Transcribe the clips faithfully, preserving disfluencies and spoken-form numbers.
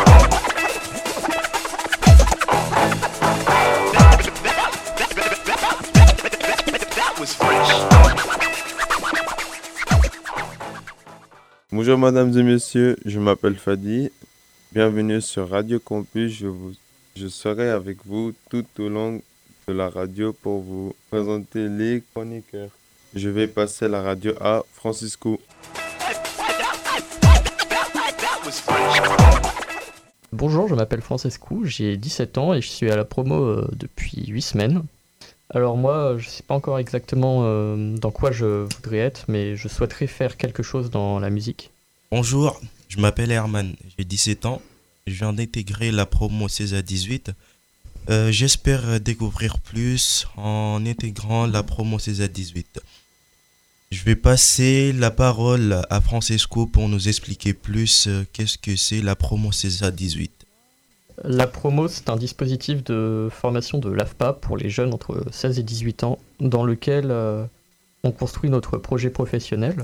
Bonjour mesdames et messieurs, je m'appelle Fadi. Bienvenue sur Radio Campus. Je, vous, je serai avec vous tout au long de la radio pour vous présenter les chroniqueurs. Je vais passer la radio à Francisco. Bonjour, je m'appelle Francesco, j'ai dix-sept ans et je suis à la promo euh, depuis huit semaines. Alors moi, je ne sais pas encore exactement euh, dans quoi je voudrais être, mais je souhaiterais faire quelque chose dans la musique. Bonjour, je m'appelle Herman, j'ai dix-sept ans, je viens d'intégrer la promo seize à dix-huit. Euh, j'espère découvrir plus en intégrant la promo seize à dix-huit. Je vais passer la parole à Francesco pour nous expliquer plus euh, qu'est-ce que c'est la promo seize à dix-huit. La promo, c'est un dispositif de formation de l'A F P A pour les jeunes entre seize et dix-huit ans, dans lequel euh, on construit notre projet professionnel.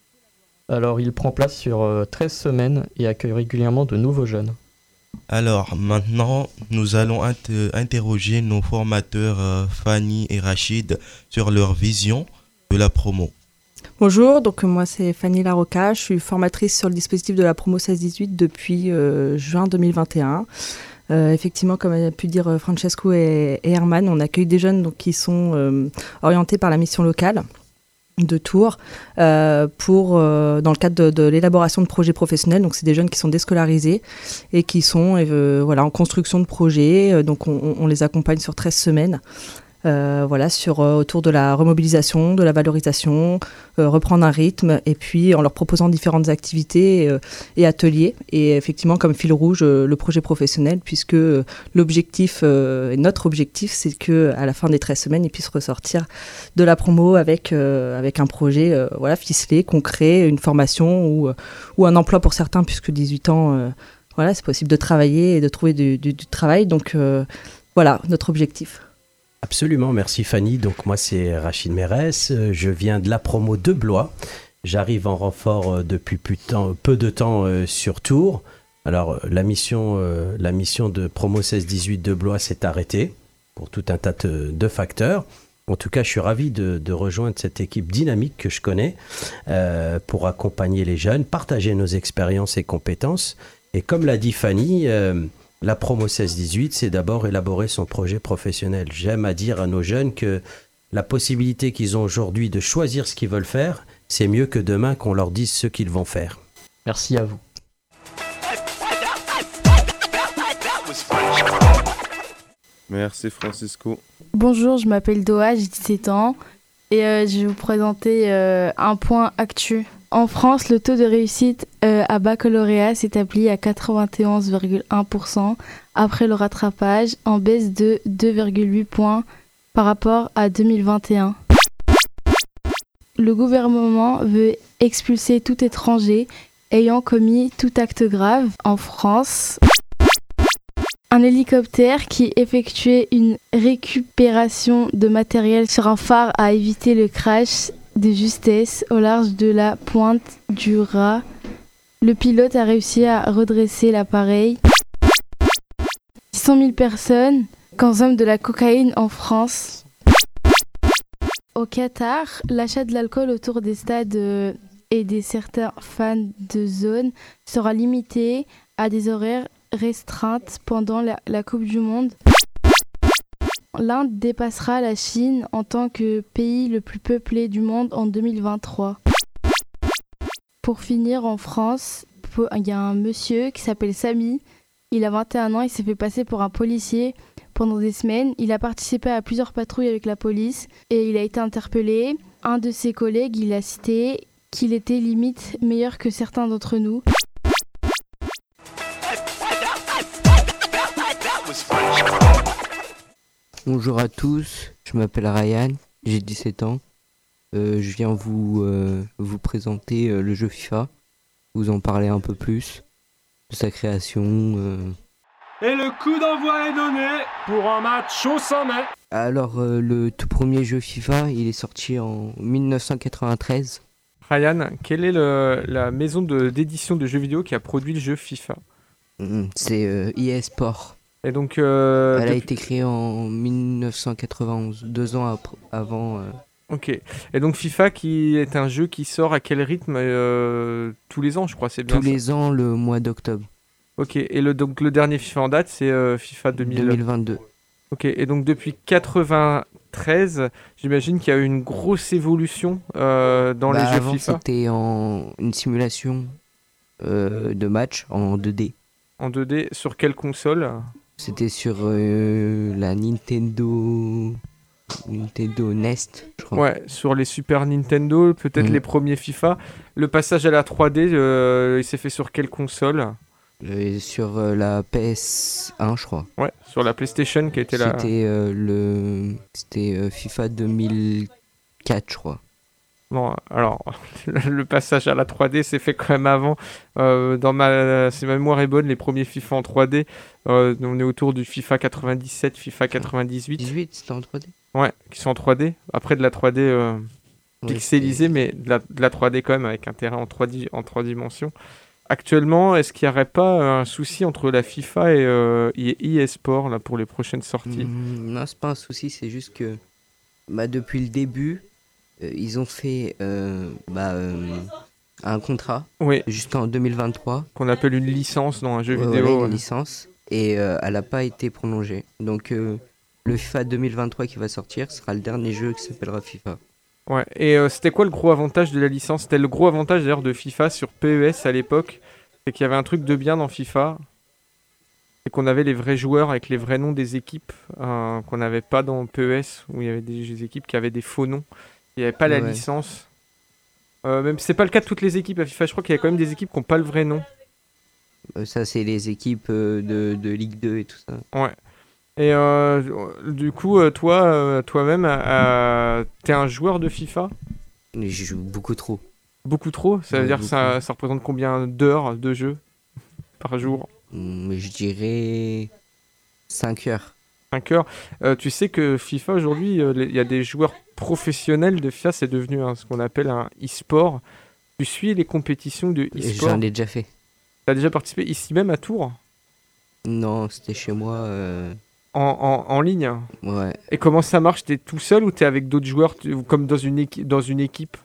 Alors, il prend place sur euh, treize semaines et accueille régulièrement de nouveaux jeunes. Alors, maintenant, nous allons inter- interroger nos formateurs euh, Fanny et Rachid sur leur vision de la promo. Bonjour, donc moi c'est Fanny Larocca, je suis formatrice sur le dispositif de la promo seize dix-huit depuis euh, juin deux mille vingt et un. Euh, effectivement, comme a pu dire Francesco et, et Herman, on accueille des jeunes donc, qui sont euh, orientés par la mission locale de Tours euh, pour, euh, dans le cadre de, de l'élaboration de projets professionnels. Donc c'est des jeunes qui sont déscolarisés et qui sont euh, voilà, en construction de projets. Donc on, on les accompagne sur treize semaines. Euh, voilà, sur, euh, autour de la remobilisation, de la valorisation, euh, reprendre un rythme, et puis en leur proposant différentes activités euh, et ateliers. Et effectivement, comme fil rouge, euh, le projet professionnel, puisque euh, l'objectif, euh, et notre objectif, c'est qu'à la fin des treize semaines, ils puissent ressortir de la promo avec, euh, avec un projet euh, voilà, ficelé, concret, une formation ou, euh, ou un emploi pour certains, puisque dix-huit ans, euh, voilà, c'est possible de travailler et de trouver du, du, du travail. Donc euh, voilà, notre objectif. Absolument, merci Fanny. Donc moi c'est Rachid Mérès, je viens de la promo de Blois. J'arrive en renfort depuis peu de temps, peu de temps euh, sur Tours. Alors la mission, euh, la mission de promo seize dix-huit de Blois s'est arrêtée pour tout un tas de, de facteurs. En tout cas, je suis ravi de, de rejoindre cette équipe dynamique que je connais euh, pour accompagner les jeunes, partager nos expériences et compétences. Et comme l'a dit Fanny, euh, la promo seize dix-huit, c'est d'abord élaborer son projet professionnel. J'aime à dire à nos jeunes que la possibilité qu'ils ont aujourd'hui de choisir ce qu'ils veulent faire, c'est mieux que demain qu'on leur dise ce qu'ils vont faire. Merci à vous. Merci Francisco. Bonjour, je m'appelle Doha, j'ai dix-sept ans et euh, je vais vous présenter euh, un point actu. En France, le taux de réussite euh, à baccalauréat s'établit à quatre-vingt-onze virgule un pour cent après le rattrapage, en baisse de deux virgule huit points par rapport à deux mille vingt et un. Le gouvernement veut expulser tout étranger ayant commis tout acte grave en France. Un hélicoptère qui effectuait une récupération de matériel sur un phare a évité le crash de justesse au large de la pointe du Raz. Le pilote a réussi à redresser l'appareil. six cent mille personnes consomment de la cocaïne en France. Au Qatar, l'achat de l'alcool autour des stades et des certains fans de zone sera limité à des horaires restreintes pendant la, la Coupe du Monde. L'Inde dépassera la Chine en tant que pays le plus peuplé du monde en deux mille vingt-trois. Pour finir, en France, il y a un monsieur qui s'appelle Samy. Il a vingt et un ans, il s'est fait passer pour un policier pendant des semaines. Il a participé à plusieurs patrouilles avec la police et il a été interpellé. Un de ses collègues, il a cité qu'il était limite meilleur que certains d'entre nous. Bonjour à tous, je m'appelle Ryan, j'ai dix-sept ans. Euh, je viens vous, euh, vous présenter euh, le jeu FIFA, vous en parler un peu plus de sa création. Euh... Et le coup d'envoi est donné pour un match au sommet. Alors, euh, le tout premier jeu FIFA, il est sorti en dix-neuf cent quatre-vingt-treize. Ryan, quelle est le, la maison de, d'édition de jeux vidéo qui a produit le jeu FIFA ? Mm, C'est euh, E A Sport. Et donc, euh, Elle a depuis- été créée en dix-neuf cent quatre-vingt-onze, deux ans ap- avant. euh, Ok. Et donc FIFA qui est un jeu qui sort à quel rythme euh, tous les ans, je crois, c'est bien tous ça. les ans le mois d'octobre Ok. Et le, donc le dernier FIFA en date, c'est euh, FIFA deux mille. deux mille vingt-deux. Ok. Et donc depuis quatre-vingt-treize, j'imagine qu'il y a eu une grosse évolution euh, dans Bah, les jeux avant, FIFA. c'était en une simulation euh, de match en deux D. En deux D, sur quelle console? C'était sur euh, la Nintendo Nintendo N E S T, je crois. Ouais, sur les Super Nintendo, peut-être Mhm. les premiers FIFA. Le passage à la trois D, euh, il s'est fait sur quelle console? Euh, sur euh, la P S un, je crois. Ouais, sur la PlayStation qui était là. C'était euh, le c'était euh, FIFA deux mille quatre, je crois. Bon, alors, le passage à la trois D s'est fait quand même avant. Euh, dans ma, si ma mémoire est bonne, les premiers FIFA en trois D, euh, on est autour du FIFA quatre-vingt-dix-sept, FIFA quatre-vingt-dix-huit. dix-huit, c'était en trois D. Ouais, qui sont en trois D. Après de la trois D euh, Ouais, pixelisée, mais de la, de la trois D quand même avec un terrain en trois, di- en trois dimensions. Actuellement, est-ce qu'il n'y aurait pas un souci entre la FIFA et, euh, et E A Sport là, pour les prochaines sorties? Mm, non, c'est pas un souci, c'est juste que bah, depuis le début, euh, ils ont fait euh, bah, euh, un contrat Oui, jusqu'en deux mille vingt-trois. qu'on appelle une licence dans un jeu Ouais, vidéo. voilà, une ouais. licence, et euh, elle n'a pas été prolongée. Donc euh, le FIFA deux mille vingt-trois qui va sortir sera le dernier jeu qui s'appellera FIFA. Ouais, et euh, c'était quoi le gros avantage de la licence? C'était le gros avantage d'ailleurs de FIFA sur P E S à l'époque, c'est qu'il y avait un truc de bien dans FIFA, c'est qu'on avait les vrais joueurs avec les vrais noms des équipes, euh, qu'on n'avait pas dans P E S, où il y avait des équipes qui avaient des faux noms, il n'y avait pas la Ouais. licence. Euh, même c'est pas le cas de toutes les équipes à FIFA, je crois qu'il y a quand même des équipes qui n'ont pas le vrai nom. Euh, ça, c'est les équipes euh, de, de Ligue deux et tout ça. Ouais. Et euh, du coup, euh, toi, euh, toi-même, euh, t'es un joueur de FIFA? Mais je joue beaucoup trop. Beaucoup trop? Ça veut Ouais, dire que ça, ça représente combien d'heures de jeu par jour? Mm, Mais je dirais cinq heures. cinq heures. Euh, tu sais que FIFA aujourd'hui, euh, les- il y a des joueurs professionnels de FIFA, c'est devenu un- ce qu'on appelle un e-sport. Tu suis les compétitions de Et e-sport? J'en ai déjà fait. Tu as déjà participé ici même à Tours, Non, c'était chez moi. euh, en, en, en ligne. Ouais. Et comment ça marche? T'es tout seul ou t'es avec d'autres joueurs, tu- comme dans une, équi- dans une équipe?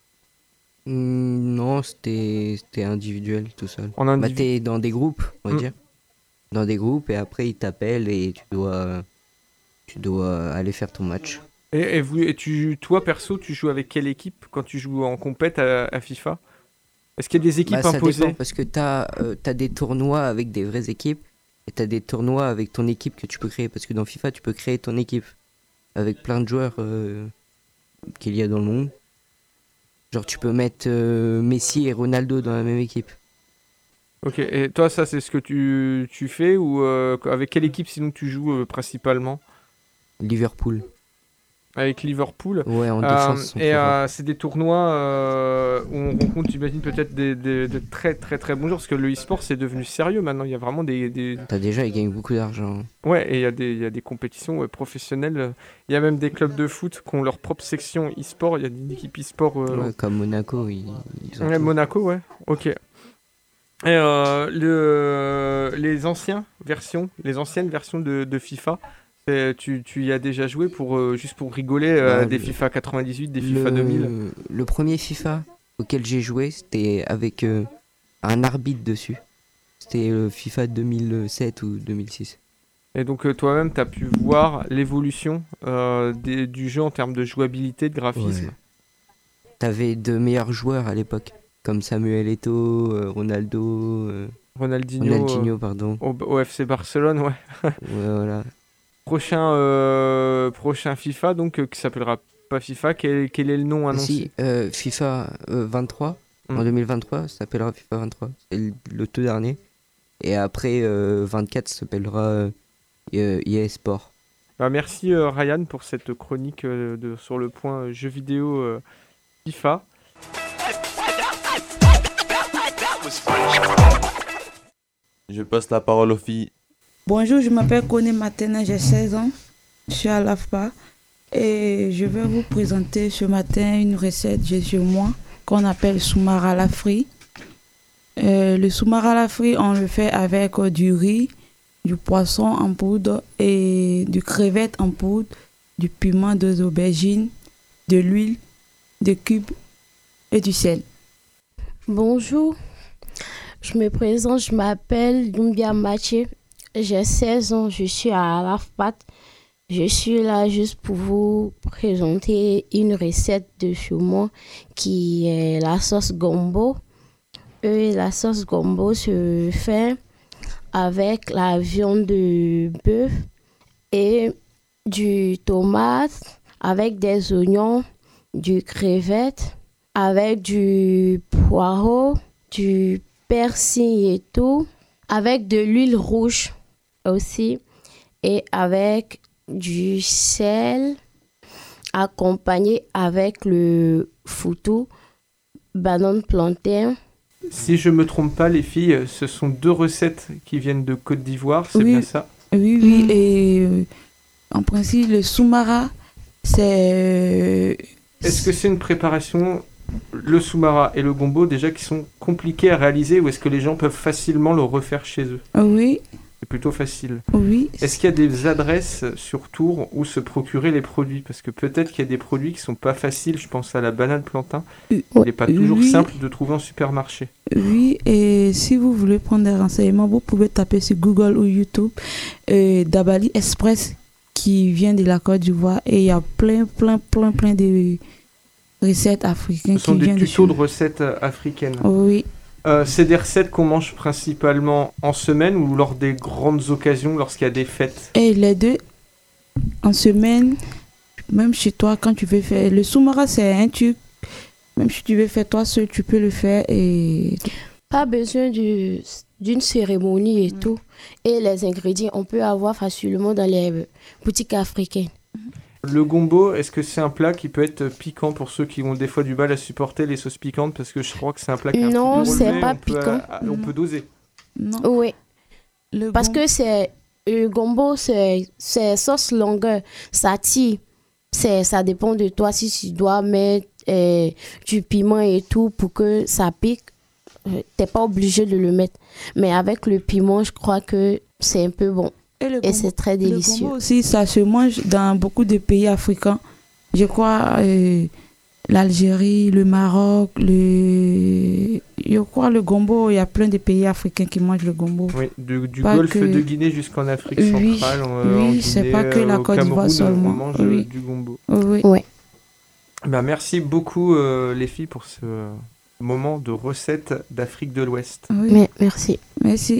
Mm, Non, c'était c'était individuel tout seul. En Bah, individu- t'es dans des groupes, on va Mm. dire. Dans des groupes, et après ils t'appellent et tu dois, tu dois aller faire ton match. Et, et vous, et tu, toi, perso, tu joues avec quelle équipe quand tu joues en compète à, à FIFA? Est-ce qu'il y a des équipes Bah, ça imposées? dépend parce que t'as euh, t'as des tournois avec des vraies équipes et t'as des tournois avec ton équipe que tu peux créer. Parce que dans FIFA, tu peux créer ton équipe avec plein de joueurs euh, qu'il y a dans le monde. Genre, tu peux mettre euh, Messi et Ronaldo dans la même équipe. Ok, et toi, ça, c'est ce que tu, tu fais ou euh, avec quelle équipe sinon tu joues euh, principalement? Liverpool. Avec Liverpool? Ouais, en Euh, défense. ils sont et trop forts. euh, c'est des tournois euh, où on rencontre, j'imagine, peut-être des, des- de très très très bons joueurs, parce que le e-sport c'est devenu sérieux maintenant. Il y a vraiment des. des... T'as déjà, ils gagnent beaucoup d'argent. Ouais, et il y, a des- il y a des compétitions ouais, professionnelles. Il y a même des clubs de foot qui ont leur propre section e-sport. Il y a une équipe e-sport. euh, Ouais, comme Monaco, ils, ils ont ouais, tout. Monaco, ouais. Ok. Et euh, le, les anciens versions, les anciennes versions de, de FIFA, c'est- tu, tu y as déjà joué pour euh, juste pour rigoler euh, Ouais, des le- FIFA quatre-vingt-dix-huit, des FIFA le, deux mille. le premier FIFA auquel j'ai joué, c'était avec euh, un arbitre dessus. C'était le FIFA deux mille sept ou deux mille six. Et donc euh, toi-même, tu as pu voir l'évolution euh, des- du jeu en termes de jouabilité, de graphisme. Ouais. T'avais de meilleurs joueurs à l'époque, comme Samuel Eto'o, euh, Ronaldo, euh, Ronaldinho, Ronaldinho, pardon. euh, au, au F C Barcelone, ouais. Ouais, voilà. Prochain, euh, prochain FIFA, donc euh, qui s'appellera pas FIFA. Quel, quel est le nom annoncé? Si, euh, FIFA euh, vingt-trois, Mm. en deux mille vingt-trois, ça s'appellera FIFA vingt-trois. C'est le, le tout dernier. Et après, euh, vingt-quatre, ça s'appellera euh, euh, E A Sport. Bah, merci euh, Ryan pour cette chronique euh, de, sur le point euh, jeux vidéo euh, FIFA. Je passe la parole aux filles. Bonjour, je m'appelle Koné Matena, j'ai seize ans. Je suis à l'A F P A et je vais vous présenter ce matin une recette j'ai chez moi qu'on appelle soumara à la frite. Euh, le soumara à la frite, on le fait avec euh, du riz, du poisson en poudre et du crevette en poudre, du piment, deux aubergines, de l'huile, des cubes et du sel. Bonjour, je me présente, je m'appelle Dumbia Mathieu, j'ai seize ans, je suis à l'AFPAT. Je suis là juste pour vous présenter une recette de chez moi qui est la sauce gombo. Et la sauce gombo se fait avec la viande de bœuf et du tomate, avec des oignons, du crevette, avec du poireau, du persil et tout, avec de l'huile rouge aussi et avec du sel accompagné avec le foutou, banane plantain. Si je me trompe pas, les filles, ce sont deux recettes qui viennent de Côte d'Ivoire, c'est oui, bien ça? Oui, oui, mmh. et euh, en principe, le soumara, c'est... Est-ce que c'est une préparation, le soumara et le gombo, déjà qui sont compliqués à réaliser, ou est-ce que les gens peuvent facilement le refaire chez eux? Oui. C'est plutôt facile. Oui. Est-ce qu'il y a des adresses sur Tours où se procurer les produits? Parce que peut-être qu'il y a des produits qui sont pas faciles, je pense à la banane plantain. Il n'est pas toujours oui. simple de trouver en supermarché. Oui, et si vous voulez prendre des renseignements, vous pouvez taper sur Google ou YouTube euh, Dabali Express qui vient de la Côte d'Ivoire et il y a plein, plein, plein, plein de recettes africaines qui viennent de Ce sont des tutos de, de recettes africaines. Oui. Euh, c'est des recettes qu'on mange principalement en semaine ou lors des grandes occasions, lorsqu'il y a des fêtes? Et les deux, en semaine, même chez toi, quand tu veux faire... Le soumara, c'est un truc, même si tu veux faire toi seul, tu peux le faire et... Pas besoin du, d'une cérémonie et mmh. tout. Et les ingrédients, on peut avoir facilement dans les boutiques africaines. Le gombo, est-ce que c'est un plat qui peut être piquant pour ceux qui ont des fois du mal à supporter les sauces piquantes? Parce que je crois que c'est un plat qui est non, un petit peu relevé, c'est pas on piquant. Peut, à, on peut doser. Non. Oui. Le Parce gombo... que c'est le gombo, c'est, c'est sauce longueur. Ça tire. C'est, ça dépend de toi si tu dois mettre euh, du piment et tout pour que ça pique. Euh, t'es pas obligé de le mettre. Mais avec le piment, je crois que c'est un peu bon. Et, le gombo, et c'est très délicieux. Le gombo aussi, ça se mange dans beaucoup de pays africains. Je crois euh, l'Algérie, le Maroc, le... je crois le gombo, il y a plein de pays africains qui mangent le gombo. Oui, du, du golfe que... de Guinée jusqu'en Afrique centrale. Oui, en, oui en Guinée, c'est pas que la Côte d'Ivoire seulement. On mange oui. du gombo. Oui. Ouais. Ben, merci beaucoup euh, les filles pour ce moment de recette d'Afrique de l'Ouest. Oui. Mais, merci. Merci.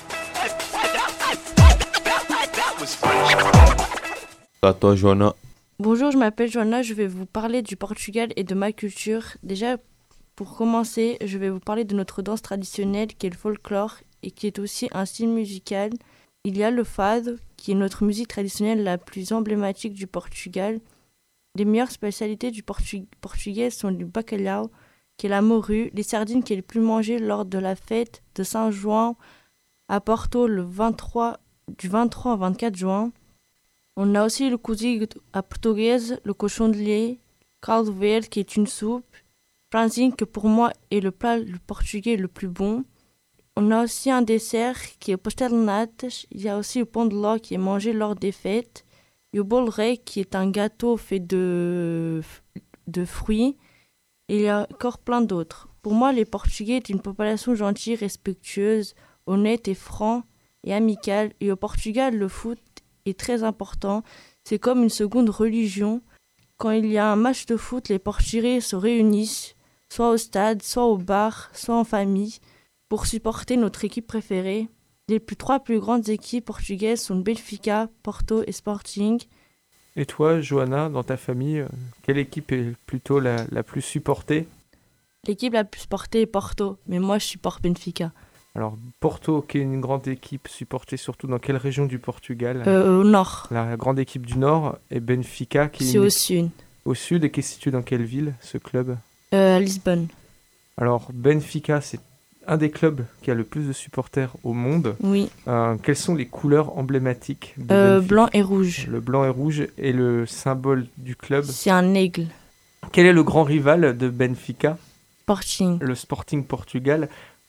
À toi, Joanna. Bonjour, je m'appelle Joanna, je vais vous parler du Portugal et de ma culture. Déjà, pour commencer, je vais vous parler de notre danse traditionnelle qui est le folklore et qui est aussi un style musical. Il y a le fado, qui est notre musique traditionnelle la plus emblématique du Portugal. Les meilleures spécialités du Portu- portugais sont le bacalhau, qui est la morue, les sardines qui est le plus mangé lors de la fête de Saint-Jouan à Porto le vingt-trois, du vingt-trois au vingt-quatre juin. On a aussi le cozido à portugaise, le cochon de lait, caldo verde qui est une soupe, franzine que pour moi est le plat le portugais le plus bon. On a aussi un dessert qui est pastel de natas. Il y a aussi le pão de ló qui est mangé lors des fêtes. Il y a le bolo rei qui est un gâteau fait de, de fruits. Et il y a encore plein d'autres. Pour moi, les Portugais est une population gentille, respectueuse, honnête et franc et amicale. Et au Portugal, le foot est très important. C'est comme une seconde religion. Quand il y a un match de foot, les Portugais se réunissent, soit au stade, soit au bar, soit en famille, pour supporter notre équipe préférée. Les plus, trois plus grandes équipes portugaises sont Benfica, Porto et Sporting. Et toi, Joanna, dans ta famille, quelle équipe est plutôt la, la plus supportée? L'équipe la plus supportée est Porto, mais moi je supporte Benfica. Alors, Porto, qui est une grande équipe, supportée surtout dans quelle région du Portugal? euh, Au nord. La grande équipe du nord, et Benfica, qui est... C'est au sud. Au sud, et qui est situé dans quelle ville, ce club? euh, Lisbonne. Alors, Benfica, c'est un des clubs qui a le plus de supporters au monde. Oui. Euh, quelles sont les couleurs emblématiques de euh, Benfica? Blanc et rouge. Le blanc et rouge est le symbole du club. C'est un aigle. Quel est le grand rival de Benfica? Sporting. Le Sporting Portugal.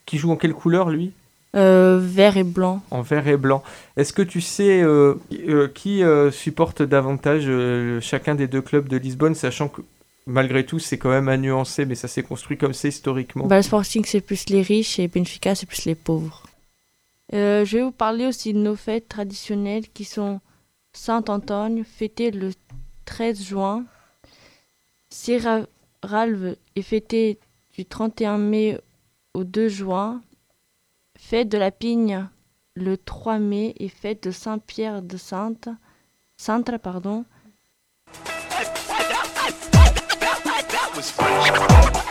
qui joue en quelle couleur, lui ? Euh, vert et blanc. En vert et blanc. Est-ce que tu sais euh, euh, qui euh, supporte davantage euh, chacun des deux clubs de Lisbonne, sachant que malgré tout c'est quand même à nuancer, mais ça s'est construit comme ça historiquement. Bah, le Sporting c'est plus les riches et Benfica c'est plus les pauvres. Euh, je vais vous parler aussi de nos fêtes traditionnelles qui sont Saint-Antoine, fêté le treize juin. Serralve est fêté du trente et un mai au deux juin. Fête de la Pigne le trois mai et fête de Saint-Pierre de Sainte, Sainte, pardon.